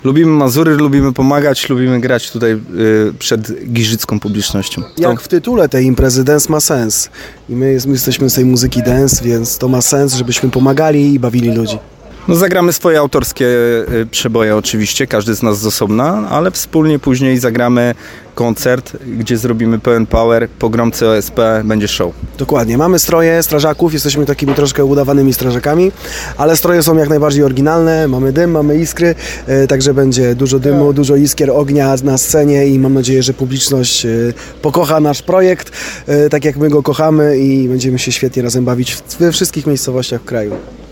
Lubimy Mazury, lubimy pomagać, lubimy grać tutaj przed giżycką publicznością. Jak w tytule tej imprezy dance ma sens. I my jesteśmy z tej muzyki dance, więc to ma sens, żebyśmy pomagali i bawili ludzi. No, zagramy swoje autorskie przeboje oczywiście, każdy z nas z osobna, ale wspólnie później zagramy koncert, gdzie zrobimy pełen power, pogromcy OSP, będzie show. Dokładnie. Mamy stroje strażaków, jesteśmy takimi troszkę udawanymi strażakami, ale stroje są jak najbardziej oryginalne, mamy dym, mamy iskry, także będzie dużo dymu, dużo iskier, ognia na scenie i mam nadzieję, że publiczność pokocha nasz projekt, tak jak my go kochamy i będziemy się świetnie razem bawić we wszystkich miejscowościach w kraju.